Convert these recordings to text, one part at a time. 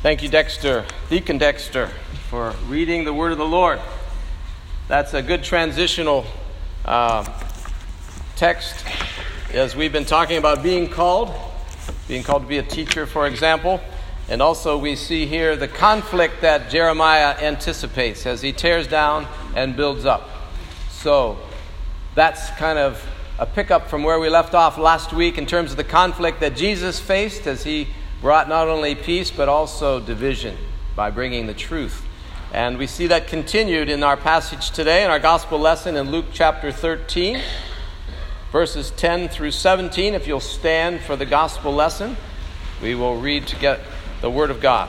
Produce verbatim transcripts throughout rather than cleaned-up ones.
Thank you, Dexter, Deacon Dexter, for reading the word of the Lord. That's a good transitional uh, text as we've been talking about being called, being called to be a teacher, for example. And also we see here the conflict that Jeremiah anticipates as he tears down and builds up. So that's kind of a pickup from where we left off last week in terms of the conflict that Jesus faced as he brought not only peace but also division by bringing the truth. And we see that continued in our passage today in our gospel lesson in Luke chapter thirteen, verses ten through seventeen. If you'll stand for the gospel lesson, we will read to get the word of God.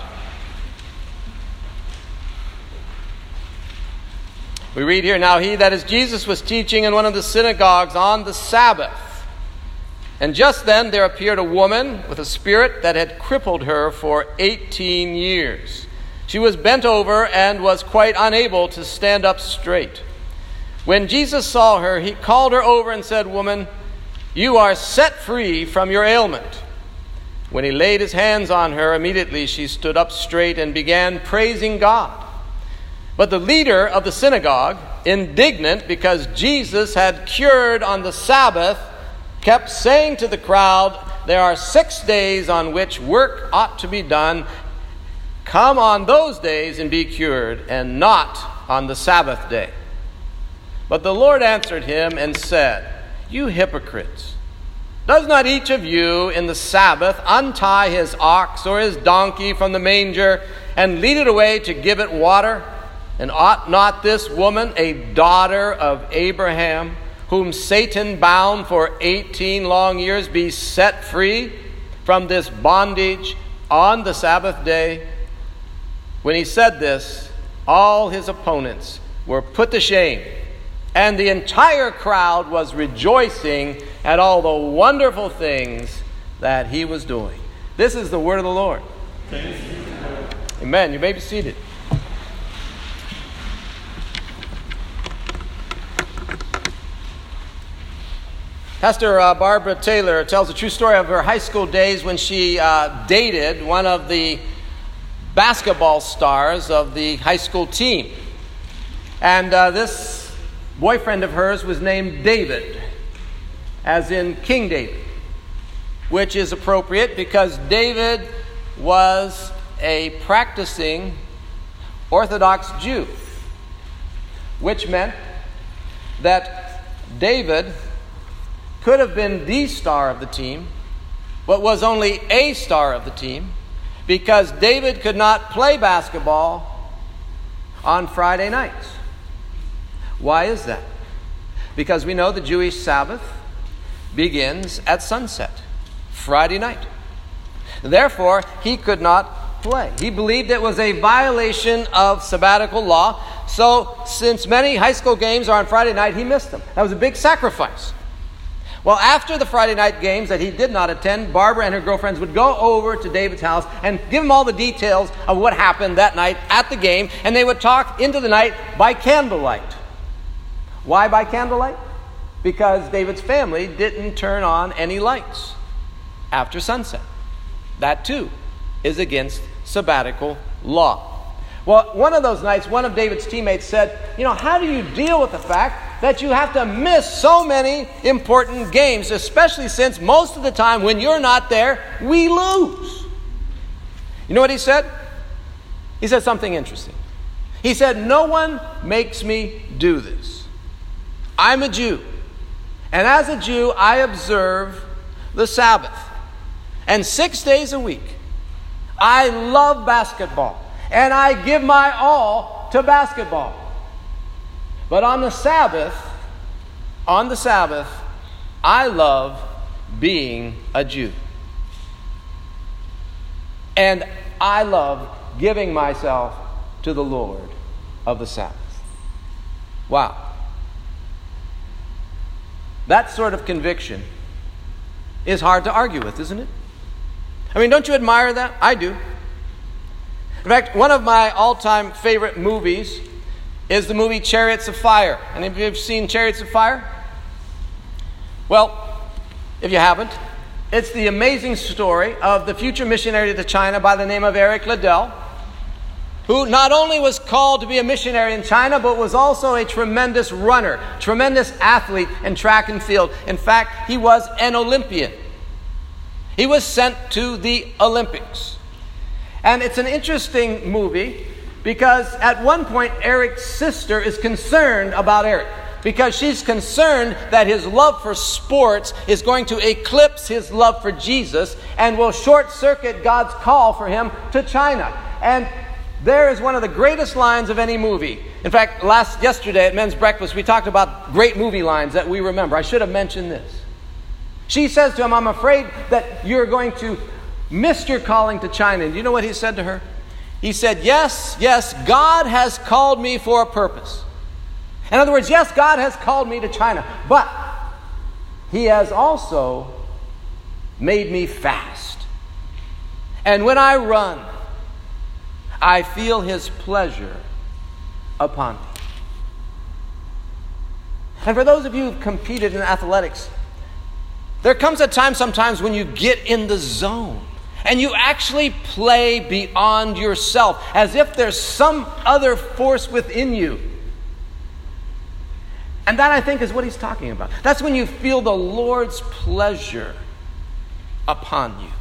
We read here, "Now he, that is Jesus, was teaching in one of the synagogues on the Sabbath. And just then there appeared a woman with a spirit that had crippled her for eighteen years. She was bent over and was quite unable to stand up straight. When Jesus saw her, he called her over and said, 'Woman, you are set free from your ailment.' When he laid his hands on her, immediately she stood up straight and began praising God. But the leader of the synagogue, indignant because Jesus had cured on the Sabbath, kept saying to the crowd, 'There are six days on which work ought to be done. Come on those days and be cured, and not on the Sabbath day.' But the Lord answered him and said, 'You hypocrites! Does not each of you in the Sabbath untie his ox or his donkey from the manger and lead it away to give it water? And ought not this woman, a daughter of Abraham, whom Satan bound for eighteen long years, be set free from this bondage on the Sabbath day?' When he said this, all his opponents were put to shame, and the entire crowd was rejoicing at all the wonderful things that he was doing." This is the word of the Lord. Thank you. Amen. You may be seated. Pastor uh, Barbara Taylor tells a true story of her high school days when she uh, dated one of the basketball stars of the high school team. And uh, this boyfriend of hers was named David, as in King David, which is appropriate because David was a practicing Orthodox Jew, which meant that David could have been the star of the team, but was only a star of the team because David could not play basketball on Friday nights. Why is that? Because we know the Jewish Sabbath begins at sunset, Friday night. Therefore, he could not play. He believed it was a violation of sabbatical law. So, since many high school games are on Friday night, he missed them. That was a big sacrifice. Well, after the Friday night games that he did not attend, Barbara and her girlfriends would go over to David's house and give him all the details of what happened that night at the game, and they would talk into the night by candlelight. Why by candlelight? Because David's family didn't turn on any lights after sunset. That too is against sabbatical law. Well, one of those nights, one of David's teammates said, "You know, how do you deal with the fact that you have to miss so many important games, especially since most of the time when you're not there, we lose?" You know what he said? He said something interesting. He said, "No one makes me do this. I'm a Jew. And as a Jew, I observe the Sabbath. And six days a week, I love basketball. And I give my all to basketball. But on the Sabbath, on the Sabbath, I love being a Jew. And I love giving myself to the Lord of the Sabbath." Wow. That sort of conviction is hard to argue with, isn't it? I mean, don't you admire that? I do. In fact, one of my all-time favorite movies is the movie Chariots of Fire. Any of you have seen Chariots of Fire? Well, if you haven't, It's the amazing story of the future missionary to China by the name of Eric Liddell, who not only was called to be a missionary in China, but was also a tremendous runner, tremendous athlete in track and field. In fact, he was an Olympian. He was sent to the Olympics. And it's an interesting movie because at one point, Eric's sister is concerned about Eric, because she's concerned that his love for sports is going to eclipse his love for Jesus and will short-circuit God's call for him to China. And there is one of the greatest lines of any movie. In fact, last yesterday at men's breakfast, we talked about great movie lines that we remember. I should have mentioned this. She says to him, "I'm afraid that you're going to miss your calling to China." And do you know what he said to her? He said, "Yes, yes, God has called me for a purpose." In other words, yes, God has called me to China, but He has also made me fast. And when I run, I feel His pleasure upon me. And for those of you who've competed in athletics, there comes a time sometimes when you get in the zone and you actually play beyond yourself, as if there's some other force within you. And that, I think, is what he's talking about. That's when you feel the Lord's pleasure upon you.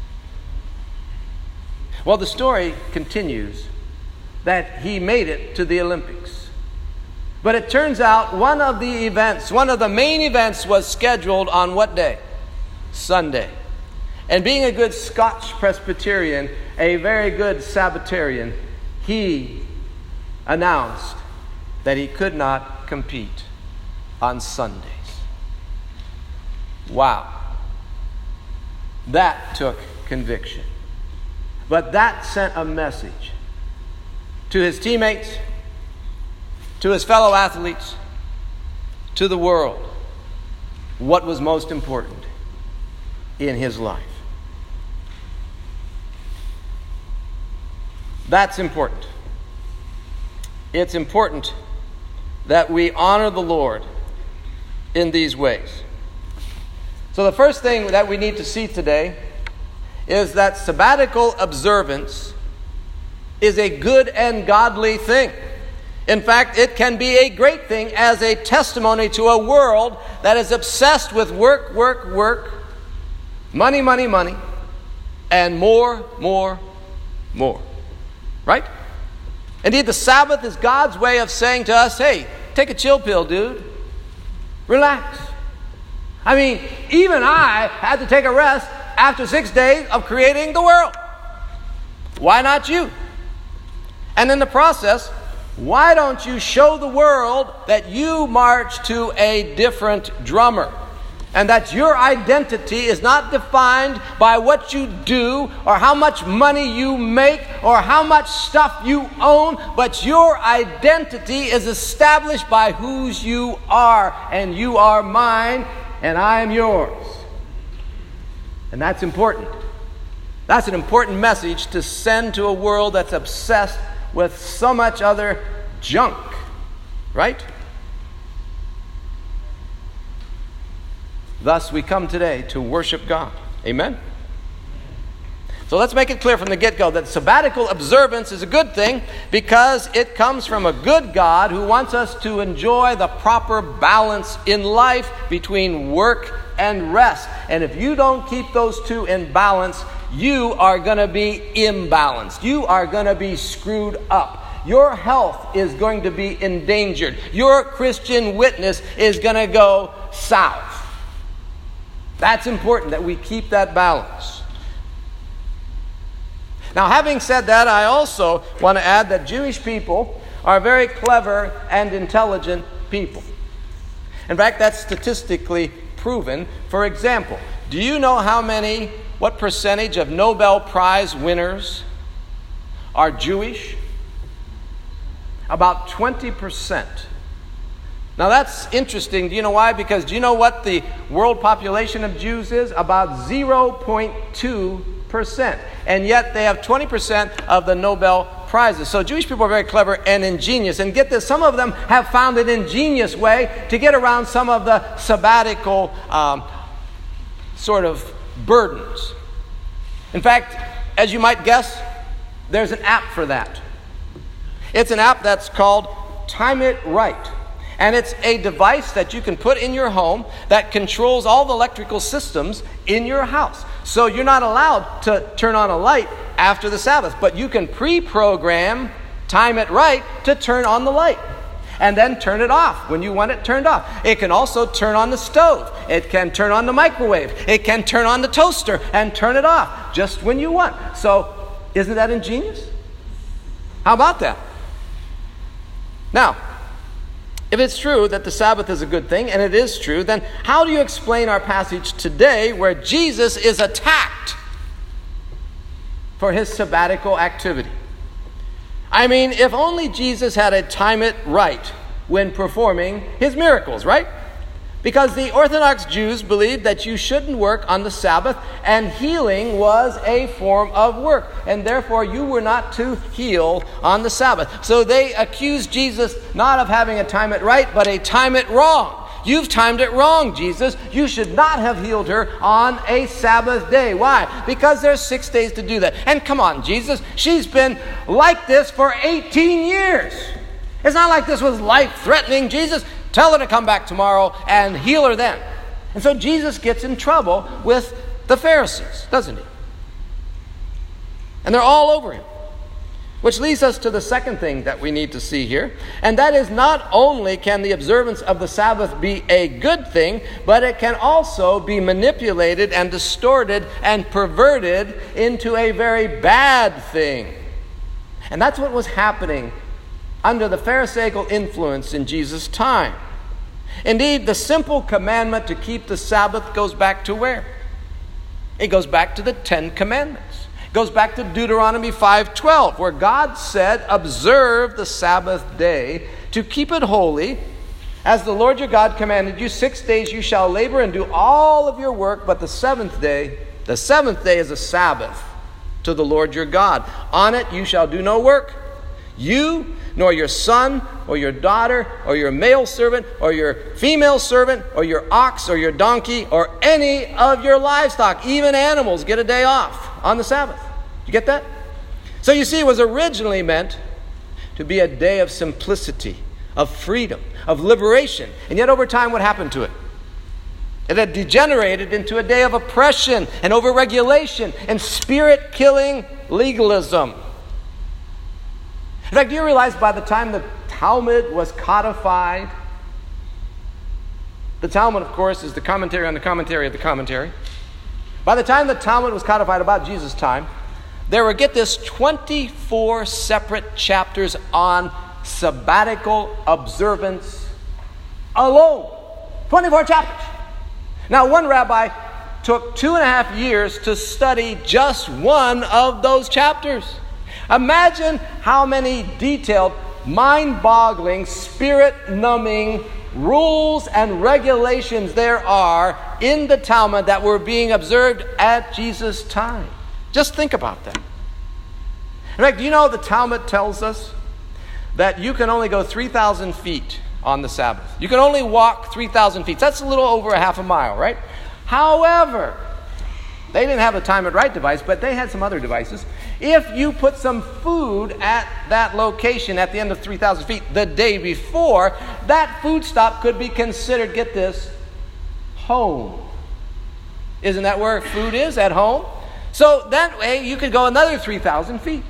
Well, the story continues that he made it to the Olympics. But it turns out one of the events, one of the main events, was scheduled on what day? Sunday. And being a good Scotch Presbyterian, a very good Sabbatarian, he announced that he could not compete on Sundays. Wow. That took conviction. But that sent a message to his teammates, to his fellow athletes, to the world, what was most important in his life. That's important. It's important that we honor the Lord in these ways. So the first thing that we need to see today is that sabbatical observance is a good and godly thing. In fact, it can be a great thing as a testimony to a world that is obsessed with work, work, work, money, money, money, and more, more, more. Right? Indeed, the Sabbath is God's way of saying to us, hey, take a chill pill, dude. Relax. I mean, even I had to take a rest after six days of creating the world. Why not you? And in the process, why don't you show the world that you march to a different drummer? And that your identity is not defined by what you do or how much money you make or how much stuff you own, but your identity is established by whose you are. And you are mine, and I am yours. And that's important. That's an important message to send to a world that's obsessed with so much other junk, right? Thus, we come today to worship God. Amen? So let's make it clear from the get-go that sabbatical observance is a good thing because it comes from a good God who wants us to enjoy the proper balance in life between work and rest. And if you don't keep those two in balance, you are going to be imbalanced. You are going to be screwed up. Your health is going to be endangered. Your Christian witness is going to go south. That's important that we keep that balance. Now, having said that, I also want to add that Jewish people are very clever and intelligent people. In fact, that's statistically proven. For example, do you know how many, what percentage of Nobel Prize winners are Jewish? About twenty percent. Now that's interesting. Do you know why? Because do you know what the world population of Jews is? About zero point two percent. And yet they have twenty percent of the Nobel Prizes. So Jewish people are very clever and ingenious. And get this, some of them have found an ingenious way to get around some of the sabbatical um, sort of burdens. In fact, as you might guess, there's an app for that. It's an app that's called Time It Right. And it's a device that you can put in your home that controls all the electrical systems in your house. So you're not allowed to turn on a light after the Sabbath, but you can pre-program Time It Right to turn on the light and then turn it off when you want it turned off. It can also turn on the stove. It can turn on the microwave. It can turn on the toaster and turn it off just when you want. So isn't that ingenious? How about that? Now, if it's true that the Sabbath is a good thing, and it is true, then how do you explain our passage today where Jesus is attacked for his sabbatical activity? I mean, if only Jesus had a time it right when performing his miracles, right? Because the Orthodox Jews believed that you shouldn't work on the Sabbath, and healing was a form of work, and therefore you were not to heal on the Sabbath. So they accused Jesus not of having a time it right, but a time it wrong. You've timed it wrong, Jesus. You should not have healed her on a Sabbath day. Why? Because there's six days to do that. And come on, Jesus, she's been like this for eighteen years. It's not like this was life-threatening. Jesus, tell her to come back tomorrow and heal her then. And so Jesus gets in trouble with the Pharisees, doesn't he? And they're all over him. Which leads us to the second thing that we need to see here. And that is, not only can the observance of the Sabbath be a good thing, but it can also be manipulated and distorted and perverted into a very bad thing. And that's what was happening under the Pharisaical influence in Jesus' time. Indeed, the simple commandment to keep the Sabbath goes back to where? It goes back to the Ten Commandments. It goes back to Deuteronomy five twelve, where God said, observe the Sabbath day to keep it holy. As the Lord your God commanded you, six days you shall labor and do all of your work, but the seventh day, the seventh day is a Sabbath to the Lord your God. On it you shall do no work. You, nor your son, or your daughter, or your male servant, or your female servant, or your ox, or your donkey, or any of your livestock, even animals, get a day off on the Sabbath. You get that? So you see, it was originally meant to be a day of simplicity, of freedom, of liberation. And yet over time, what happened to it? It had degenerated into a day of oppression and overregulation and spirit-killing legalism. In fact, do you realize by the time the Talmud was codified, the Talmud, of course, is the commentary on the commentary of the commentary. By the time the Talmud was codified, about Jesus' time, there were, get this, twenty-four separate chapters on sabbatical observance alone. twenty-four chapters. Now, one rabbi took two and a half years to study just one of those chapters. Imagine how many detailed, mind-boggling, spirit-numbing rules and regulations there are in the Talmud that were being observed at Jesus' time. Just think about that. In fact, do you know the Talmud tells us that you can only go three thousand feet on the Sabbath? You can only walk three thousand feet. That's a little over a half a mile, right? However, they didn't have a time it right device, but they had some other devices. If you put some food at that location at the end of three thousand feet the day before, that food stop could be considered, get this, home. Isn't that where food is? At home? So that way you could go another three thousand feet.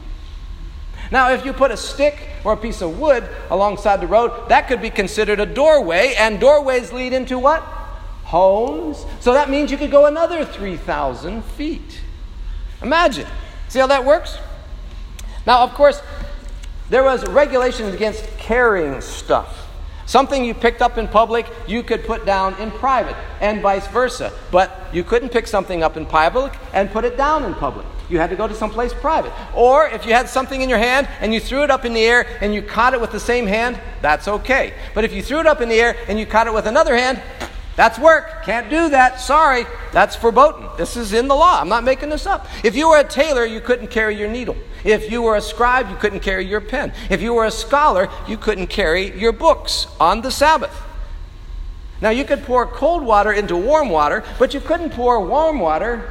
Now, if you put a stick or a piece of wood alongside the road, that could be considered a doorway, and doorways lead into what? Homes. So that means you could go another three thousand feet. Imagine. See how that works? Now, of course, there was regulations against carrying stuff. Something you picked up in public, you could put down in private, and vice versa. But you couldn't pick something up in public and put it down in public. You had to go to someplace private. Or if you had something in your hand and you threw it up in the air and you caught it with the same hand, that's okay. But if you threw it up in the air and you caught it with another hand, that's work. Can't do that. Sorry. That's verboten. This is in the law. I'm not making this up. If you were a tailor, you couldn't carry your needle. If you were a scribe, you couldn't carry your pen. If you were a scholar, you couldn't carry your books on the Sabbath. Now, you could pour cold water into warm water, but you couldn't pour warm water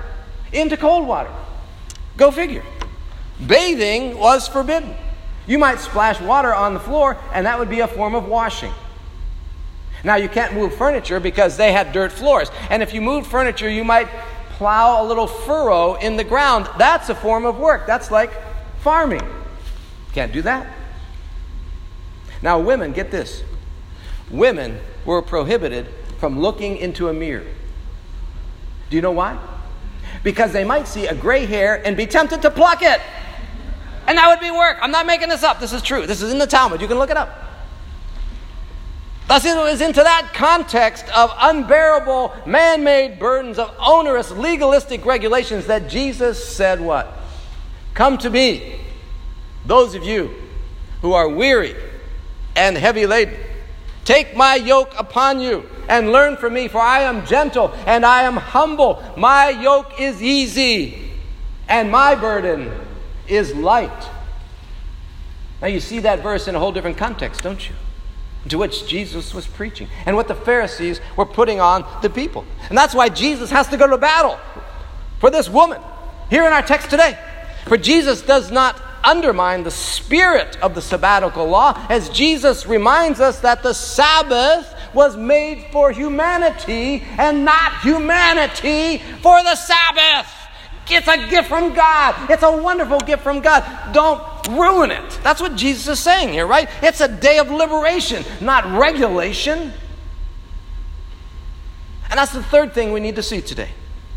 into cold water. Go figure. Bathing was forbidden. You might splash water on the floor, and that would be a form of washing. Now, you can't move furniture because they had dirt floors. And if you moved furniture, you might plow a little furrow in the ground. That's a form of work. That's like farming. Can't do that. Now, women, get this. Women were prohibited from looking into a mirror. Do you know why? Because they might see a gray hair and be tempted to pluck it. And that would be work. I'm not making this up. This is true. This is in the Talmud. You can look it up. Thus, it was into that context of unbearable man-made burdens, of onerous legalistic regulations, that Jesus said what? Come to me, those of you who are weary and heavy laden. Take my yoke upon you and learn from me, for I am gentle and I am humble. My yoke is easy and my burden is light. Now you see that verse in a whole different context, don't you? To which Jesus was preaching and what the Pharisees were putting on the people. And that's why Jesus has to go to battle for this woman here in our text today. For Jesus does not undermine the spirit of the sabbatical law, as Jesus reminds us that the Sabbath was made for humanity and not humanity for the Sabbath. It's a gift from God. It's a wonderful gift from God. Don't ruin it. That's what Jesus is saying here, right? It's a day of liberation, not regulation. And that's the third thing we need to see today.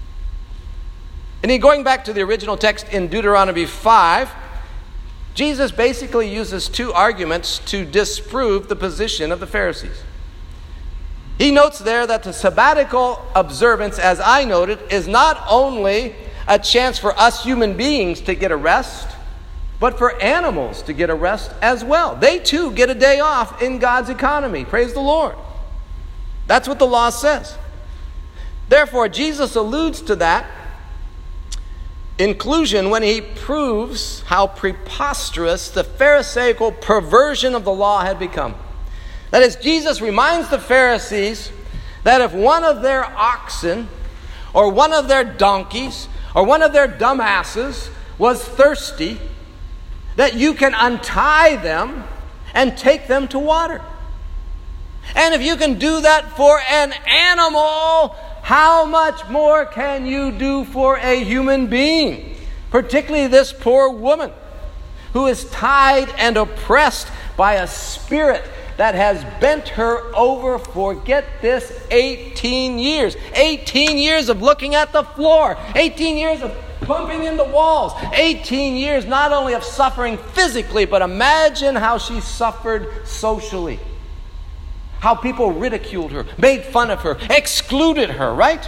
And going back to the original text in Deuteronomy five, Jesus basically uses two arguments to disprove the position of the Pharisees. He notes there that the sabbatical observance, as I noted, is not only a chance for us human beings to get a rest, but for animals to get a rest as well. They too get a day off in God's economy. Praise the Lord. That's what the law says. Therefore, Jesus alludes to that inclusion when he proves how preposterous the Pharisaical perversion of the law had become. That is, Jesus reminds the Pharisees that if one of their oxen or one of their donkeys or one of their dumbasses was thirsty, that you can untie them and take them to water. And if you can do that for an animal, how much more can you do for a human being? Particularly this poor woman who is tied and oppressed by a spirit that has bent her over for, get this, eighteen years. eighteen years of looking at the floor. eighteen years of bumping into walls. eighteen years not only of suffering physically, but imagine how she suffered socially. How people ridiculed her, made fun of her, excluded her, right?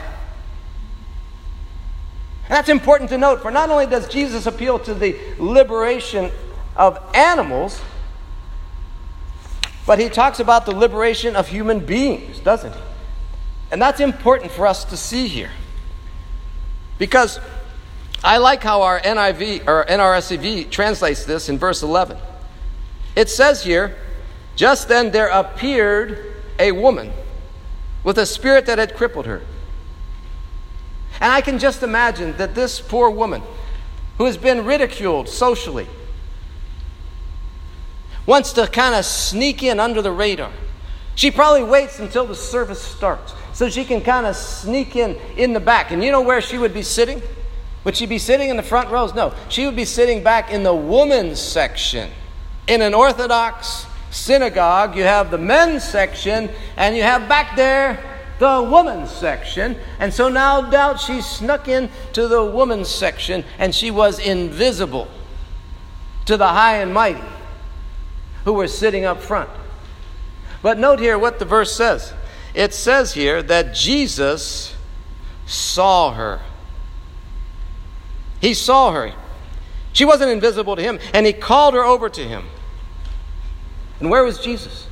And that's important to note, for not only does Jesus appeal to the liberation of animals, but he talks about the liberation of human beings, doesn't he? And that's important for us to see here. Because I like how our N I V or N R S V translates this in verse eleven. It says here, just then there appeared a woman with a spirit that had crippled her. And I can just imagine that this poor woman, who has been ridiculed socially, wants to kind of sneak in under the radar. She probably waits until the service starts so she can kind of sneak in in the back. And you know where she would be sitting? Would she be sitting in the front rows? No, she would be sitting back in the women's section. In an Orthodox synagogue, you have the men's section, and you have back there the women's section. And so no doubt she snuck in to the women's section, and she was invisible to the high and mighty who were sitting up front. But note here what the verse says. It says here that Jesus saw her. He saw her. She wasn't invisible to him, and he called her over to him. And where was Jesus?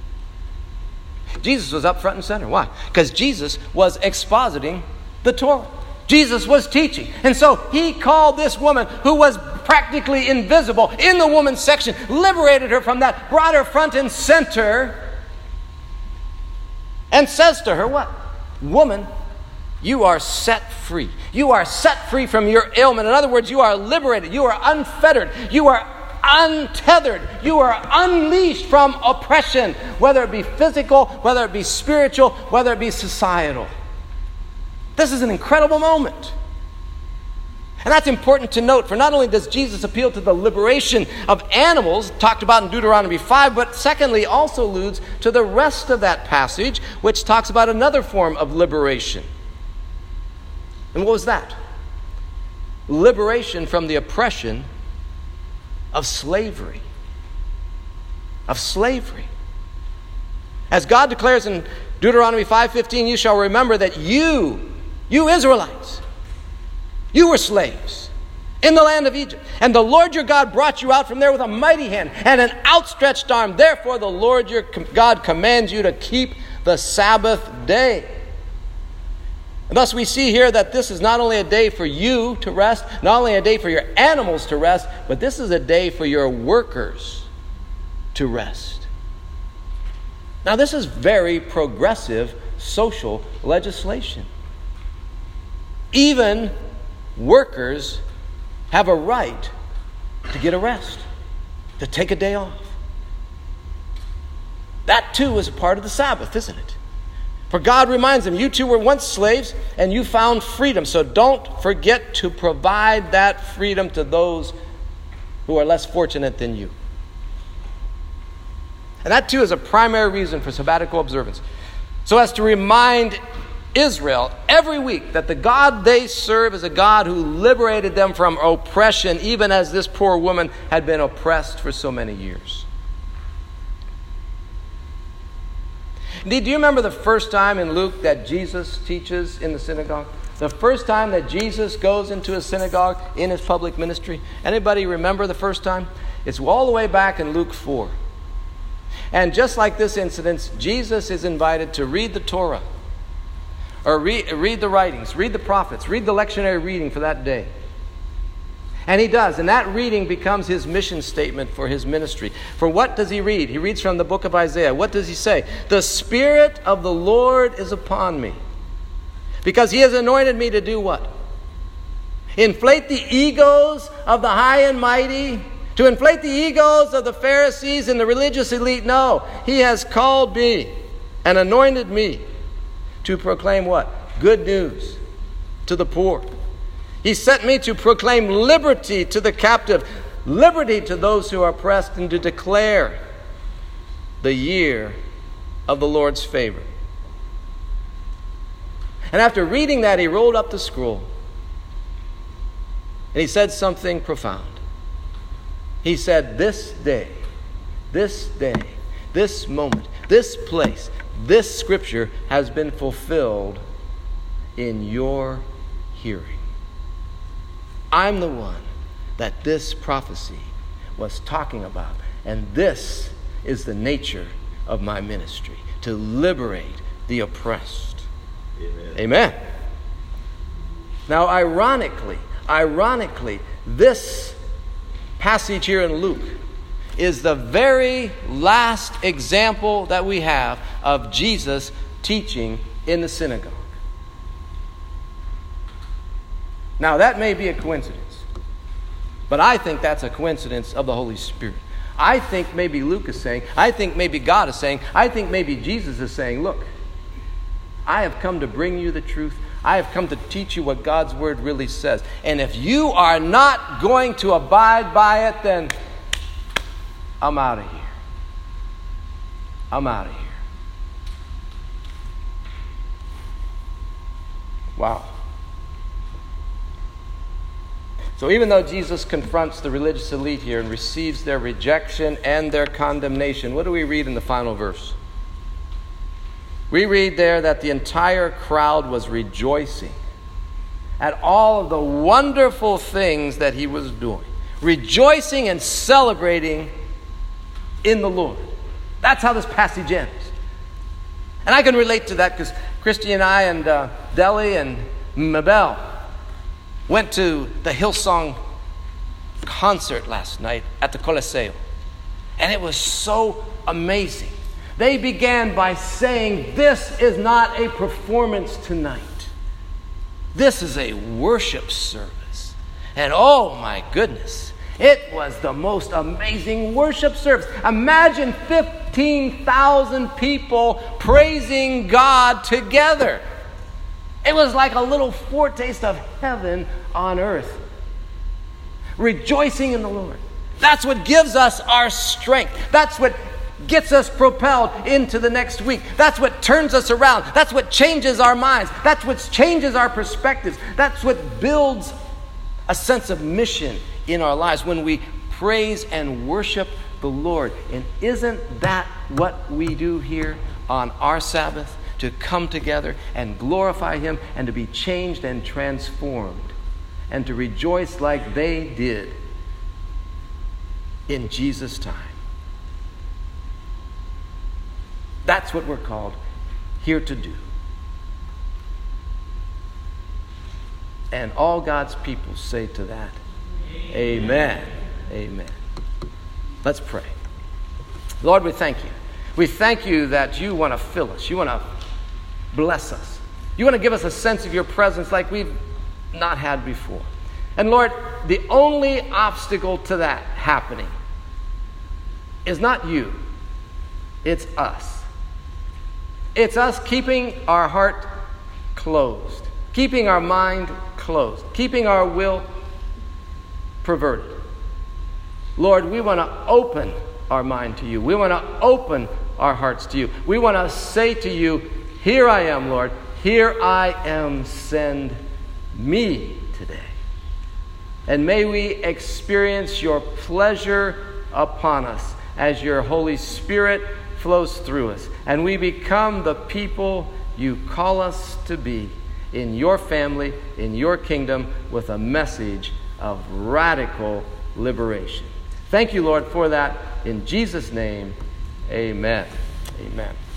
Jesus was up front and center. Why? Because Jesus was expositing the Torah. Jesus was teaching. And so he called this woman who was practically invisible in the woman's section, liberated her from that, brought her front and center, and says to her what? Woman, you are set free. You are set free from your ailment. In other words, you are liberated. You are unfettered. You are untethered. You are unleashed from oppression, whether it be physical, whether it be spiritual, whether it be societal. This is an incredible moment. And that's important to note, for not only does Jesus appeal to the liberation of animals, talked about in Deuteronomy five, but secondly also alludes to the rest of that passage, which talks about another form of liberation. And what was that? Liberation from the oppression of slavery. Of slavery. As God declares in Deuteronomy five fifteen, you shall remember that you, you Israelites, you were slaves in the land of Egypt. And the Lord your God brought you out from there with a mighty hand and an outstretched arm. Therefore the Lord your God commands you to keep the Sabbath day. And thus we see here that this is not only a day for you to rest, not only a day for your animals to rest, but this is a day for your workers to rest. Now this is very progressive social legislation. Even workers have a right to get a rest, to take a day off. That too is a part of the Sabbath, isn't it? For God reminds them, you too were once slaves and you found freedom. So don't forget to provide that freedom to those who are less fortunate than you. And that too is a primary reason for sabbatical observance. So as to remind Israel every week that the God they serve is a God who liberated them from oppression, even as this poor woman had been oppressed for so many years. Indeed, do you remember the first time in Luke that Jesus teaches in the synagogue? The first time that Jesus goes into a synagogue in his public ministry? Anybody remember the first time? It's all the way back in Luke four. And just like this incident, Jesus is invited to read the Torah. Or read, read the writings, read the prophets, read the lectionary reading for that day. And he does. And that reading becomes his mission statement for his ministry. For what does he read? He reads from the book of Isaiah. What does he say? The Spirit of the Lord is upon me, because he has anointed me to do what? Inflate the egos of the high and mighty? To inflate the egos of the Pharisees and the religious elite? No. He has called me and anointed me to proclaim what? Good news to the poor. He sent me to proclaim liberty to the captive, liberty to those who are oppressed, and to declare the year of the Lord's favor. And after reading that, he rolled up the scroll and he said something profound. He said, this day, this day, this moment, this place, this scripture has been fulfilled in your hearing. I'm the one that this prophecy was talking about. And this is the nature of my ministry, to liberate the oppressed. Amen. Amen. Now, ironically, ironically, this passage here in Luke is the very last example that we have of Jesus teaching in the synagogue. Now, that may be a coincidence, but I think that's a coincidence of the Holy Spirit. I think maybe Luke is saying, I think maybe God is saying, I think maybe Jesus is saying, look, I have come to bring you the truth. I have come to teach you what God's word really says. And if you are not going to abide by it, then I'm out of here. I'm out of here. Wow. So even though Jesus confronts the religious elite here and receives their rejection and their condemnation, what do we read in the final verse? We read there that the entire crowd was rejoicing at all of the wonderful things that he was doing. Rejoicing and celebrating in the Lord. That's how this passage ends. And I can relate to that because Christy and I and uh, Deli and Mabel went to the Hillsong concert last night at the Coliseo. And it was so amazing. They began by saying, this is not a performance tonight. This is a worship service. And oh my goodness, it was the most amazing worship service. Imagine fifteen thousand people praising God together. It was like a little foretaste of heaven on earth. Rejoicing in the Lord. That's what gives us our strength. That's what gets us propelled into the next week. That's what turns us around. That's what changes our minds. That's what changes our perspectives. That's what builds a sense of mission in our lives when we praise and worship the Lord. And isn't that what we do here on our Sabbath? To come together and glorify Him and to be changed and transformed and to rejoice like they did in Jesus' time. That's what we're called here to do. And all God's people say to that, Amen. Amen. Let's pray. Lord, we thank you. We thank you that you want to fill us. You want to bless us. You want to give us a sense of your presence like we've not had before. And Lord, the only obstacle to that happening is not you. It's us. It's us keeping our heart closed, keeping our mind closed, keeping our will perverted. Lord, we want to open our mind to you. We want to open our hearts to you. We want to say to you, here I am, Lord. Here I am. Send me today. And may we experience your pleasure upon us as your Holy Spirit flows through us. And we become the people you call us to be in your family, in your kingdom, with a message of radical liberation. Thank you, Lord, for that. In Jesus' name, amen. Amen.